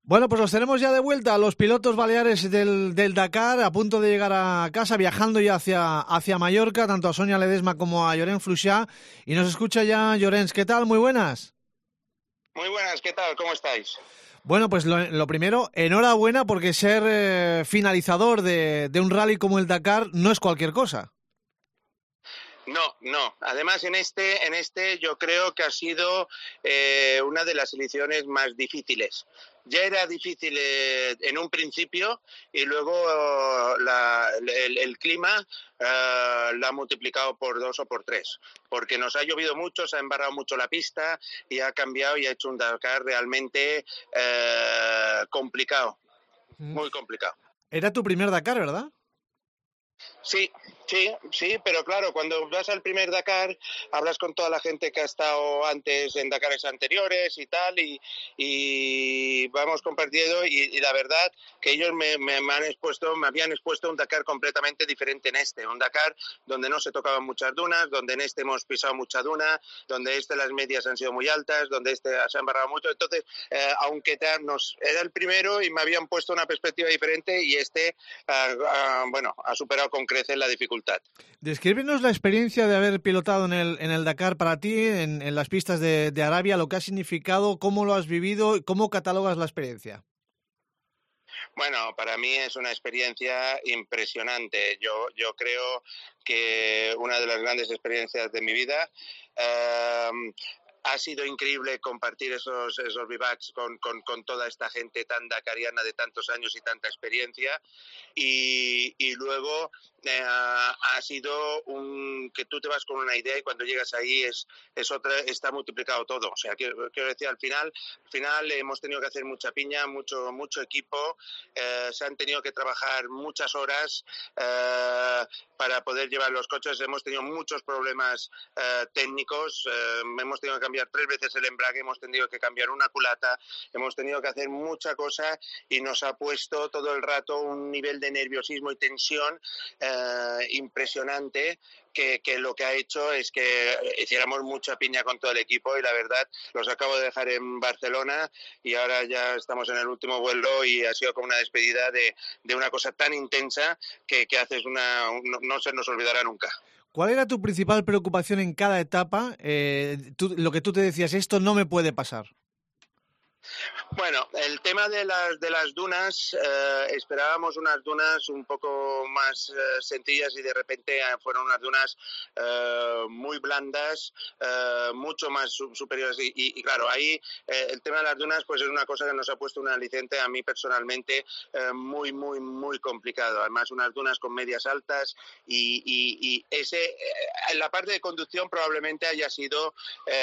Bueno, pues los tenemos ya de vuelta, los pilotos baleares del Dakar, a punto de llegar a casa, viajando ya hacia Mallorca, tanto a Sonia Ledesma como a Llorens Fluixà. Y nos escucha ya Llorens. ¿Qué tal? Muy buenas. Muy buenas, ¿qué tal? ¿Cómo estáis? Bueno, pues lo primero, enhorabuena porque ser finalizador de un rally como el Dakar no es cualquier cosa. No. Además, en este yo creo que ha sido una de las ediciones más difíciles. Ya era difícil en un principio y luego el clima la ha multiplicado por 2 o por 3, porque nos ha llovido mucho, se ha embarrado mucho la pista y ha cambiado y ha hecho un Dakar realmente complicado, muy complicado. Era tu primer Dakar, ¿verdad? Sí, pero claro, cuando vas al primer Dakar, hablas con toda la gente que ha estado antes en Dakares anteriores y tal, y vamos compartiendo, y la verdad que ellos me habían expuesto un Dakar completamente diferente en este, un Dakar donde no se tocaban muchas dunas, donde en este hemos pisado mucha duna, donde las medias han sido muy altas, donde se ha embarrado mucho, entonces, aunque era el primero y me habían puesto una perspectiva diferente, y ha superado con creces la dificultad. Descríbenos la experiencia de haber pilotado en el Dakar para ti, en las pistas de Arabia, lo que ha significado, cómo lo has vivido y cómo catalogas la experiencia. Bueno, para mí es una experiencia impresionante. Yo creo que una de las grandes experiencias de mi vida. Eh, Ha sido increíble compartir esos vivacs con toda esta gente tan dakariana de tantos años y tanta experiencia. Y luego ha sido que tú te vas con una idea y cuando llegas ahí es otra, está multiplicado todo. O sea, quiero decir, al final hemos tenido que hacer mucha piña, mucho equipo, se han tenido que trabajar muchas horas para poder llevar los coches. Hemos tenido muchos problemas técnicos, hemos tenido que cambiar 3 veces el embrague, hemos tenido que cambiar una culata, hemos tenido que hacer mucha cosa y nos ha puesto todo el rato un nivel de nerviosismo y tensión impresionante, que lo que ha hecho es que hiciéramos mucha piña con todo el equipo, y la verdad los acabo de dejar en Barcelona y ahora ya estamos en el último vuelo y ha sido como una despedida de una cosa tan intensa que haces no se nos olvidará nunca. ¿Cuál era tu principal preocupación en cada etapa? Lo que tú te decías, esto no me puede pasar. Bueno, el tema de las dunas, esperábamos unas dunas un poco más sencillas y de repente fueron unas dunas muy blandas, mucho más superiores y claro, ahí el tema de las dunas pues es una cosa que nos ha puesto un aliciente a mí personalmente muy complicado. Además, unas dunas con medias altas y en la parte de conducción probablemente haya sido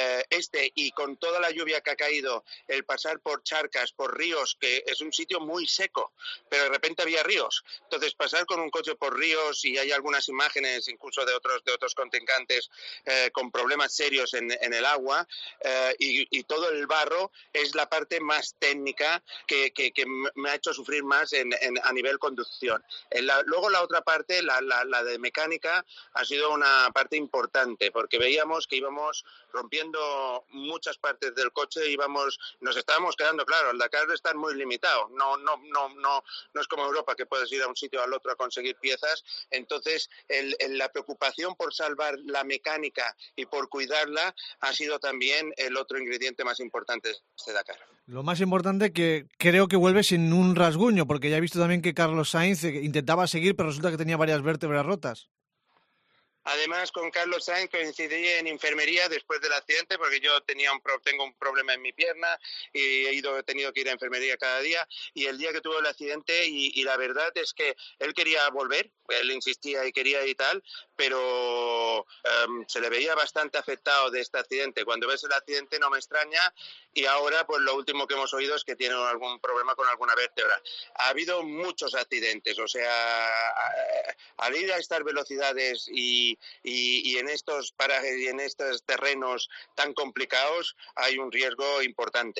y con toda la lluvia que ha caído, el pasar por charcas, por ríos, que es un sitio muy seco, pero de repente había ríos. Entonces, pasar con un coche por ríos, y hay algunas imágenes incluso de otros contrincantes con problemas serios en el agua, y todo el barro es la parte más técnica que me ha hecho sufrir más a nivel conducción. Luego la otra parte, la de mecánica, ha sido una parte importante, porque veíamos que íbamos rompiendo muchas partes del coche, nos estábamos quedando, claro, el Dakar está muy limitado, no es como Europa, que puedes ir a un sitio al otro a conseguir piezas. Entonces la preocupación por salvar la mecánica y por cuidarla ha sido también el otro ingrediente más importante de este Dakar. Lo más importante que creo que vuelve sin un rasguño, porque ya he visto también que Carlos Sainz intentaba seguir, pero resulta que tenía varias vértebras rotas. Además, con Carlos Sainz coincidí en enfermería después del accidente, porque yo tengo un problema en mi pierna y he tenido que ir a enfermería cada día. Y el día que tuvo el accidente, y la verdad es que él quería volver, él insistía y quería y tal, pero se le veía bastante afectado de este accidente. Cuando ves el accidente no me extraña, y ahora pues lo último que hemos oído es que tiene algún problema con alguna vértebra. Ha habido muchos accidentes, o sea, al ir a estas velocidades y en estos parajes y en estos terrenos tan complicados hay un riesgo importante.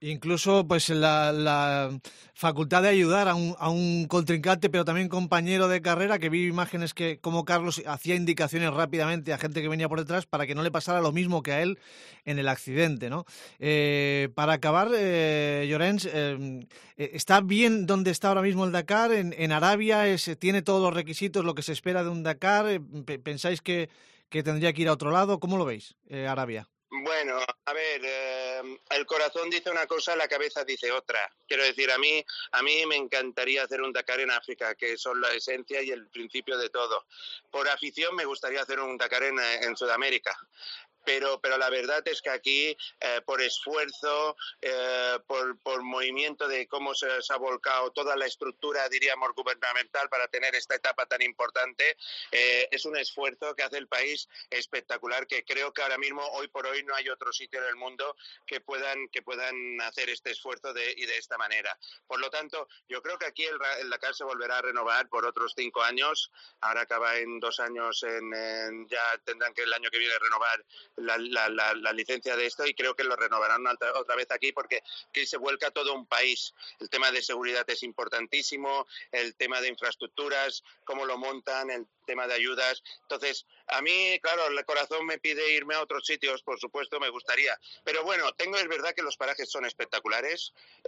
Incluso pues la facultad de ayudar a un contrincante, pero también compañero de carrera, que vi imágenes que como Carlos hacía indicaciones rápidamente a gente que venía por detrás para que no le pasara lo mismo que a él en el accidente, ¿no? Para acabar, Llorens, ¿está bien donde está ahora mismo el Dakar? En Arabia tiene todos los requisitos, lo que se espera de un Dakar. ¿Pensáis que tendría que ir a otro lado? ¿Cómo lo veis, Arabia? Bueno, a ver, el corazón dice una cosa, la cabeza dice otra. Quiero decir, a mí me encantaría hacer un Dakar en África, que son la esencia y el principio de todo. Por afición me gustaría hacer un Dakar en Sudamérica. Pero la verdad es que aquí, por esfuerzo, por movimiento de cómo se ha volcado toda la estructura, diríamos, gubernamental para tener esta etapa tan importante, es un esfuerzo que hace el país espectacular, que creo que ahora mismo, hoy por hoy, no hay otro sitio en el mundo que puedan hacer este esfuerzo y de esta manera. Por lo tanto, yo creo que aquí el Dakar se volverá a renovar por otros 5 años. Ahora acaba en 2 años, ya tendrán que el año que viene renovar la licencia de esto, y creo que lo renovarán otra vez aquí, porque aquí se vuelca todo un país. El tema de seguridad es importantísimo, el tema de infraestructuras, cómo lo montan, el tema de ayudas. Entonces, a mí, claro, el corazón me pide irme a otros sitios, por supuesto, me gustaría. Pero bueno, es verdad que los parajes son espectaculares.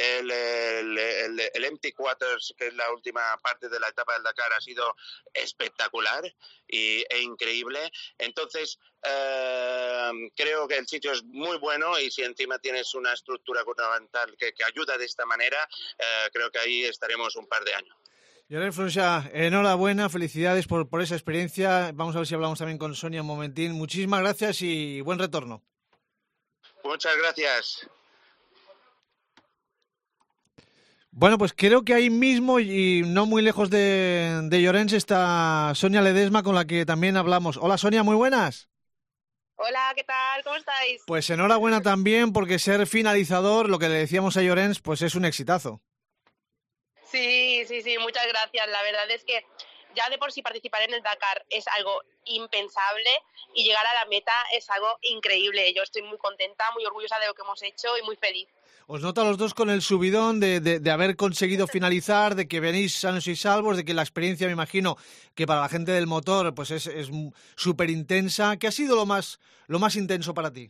El Empty Quarters, que es la última parte de la etapa del Dakar, ha sido espectacular e increíble. Entonces, creo que el sitio es muy bueno, y si encima tienes una estructura gubernamental que ayuda de esta manera, creo que ahí estaremos un par de años. Llorens Fluixà, enhorabuena, felicidades por esa experiencia. Vamos a ver si hablamos también con Sonia un momentín. Muchísimas gracias y buen retorno. Muchas gracias. Bueno, pues creo que ahí mismo y no muy lejos de Llorens está Sonia Ledesma, con la que también hablamos. Hola Sonia, muy buenas. Hola, ¿qué tal? ¿Cómo estáis? Pues enhorabuena también, porque ser finalizador, lo que le decíamos a Llorens, pues es un exitazo. Sí, muchas gracias. La verdad es que ya de por sí participar en el Dakar es algo impensable, y llegar a la meta es algo increíble. Yo estoy muy contenta, muy orgullosa de lo que hemos hecho y muy feliz. Os noto a los dos con el subidón de haber conseguido finalizar, de que venís sanos y salvos, de que la experiencia, me imagino, que para la gente del motor pues es súper intensa. ¿Qué ha sido lo más intenso para ti?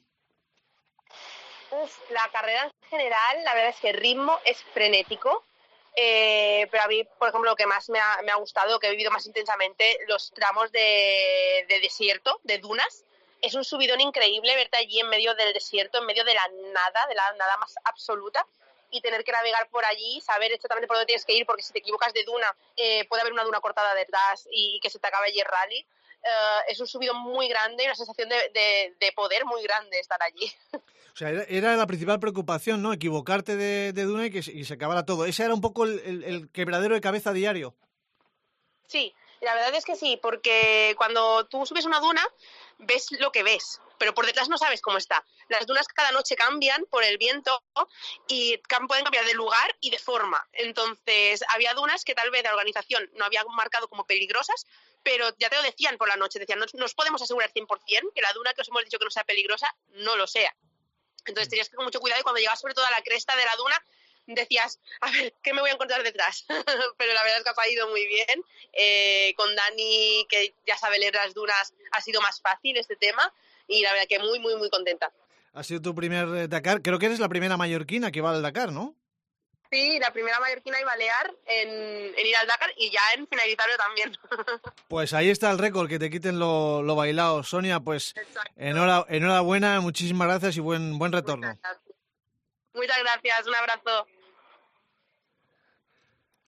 La carrera en general, la verdad es que el ritmo es frenético. Pero a mí, por ejemplo, lo que más me ha gustado, que he vivido más intensamente, los tramos de desierto, de dunas. Es un subidón increíble verte allí en medio del desierto, en medio de la nada más absoluta, y tener que navegar por allí, saber exactamente por dónde tienes que ir, porque si te equivocas de duna, puede haber una duna cortada detrás y que se te acabe allí el rally. Es un subidón muy grande y una sensación de poder muy grande estar allí. O sea, era la principal preocupación, ¿no? Equivocarte de duna y se acabara todo. Ese era un poco el quebradero de cabeza diario. Sí, la verdad es que sí, porque cuando tú subes una duna, ves lo que ves, pero por detrás no sabes cómo está. Las dunas cada noche cambian por el viento y pueden cambiar de lugar y de forma. Entonces, había dunas que tal vez la organización no había marcado como peligrosas, pero ya te lo decían por la noche. Decían, no os podemos asegurar 100% que la duna que os hemos dicho que no sea peligrosa, no lo sea. Entonces tenías que ir con mucho cuidado, y cuando llegabas sobre todo a la cresta de la duna, decías, a ver, ¿qué me voy a encontrar detrás? Pero la verdad es que ha ido muy bien. Con Dani, que ya sabe leer las dunas, ha sido más fácil este tema, y la verdad que muy, muy, muy contenta. Ha sido tu primer Dakar. Creo que eres la primera mallorquina que va al Dakar, ¿no? Sí, la primera mallorquina y balear en ir al Dakar, y ya en finalizarlo también. Pues ahí está el récord, que te quiten lo bailado. Sonia, pues enhorabuena, muchísimas gracias y buen retorno. Muchas gracias, un abrazo.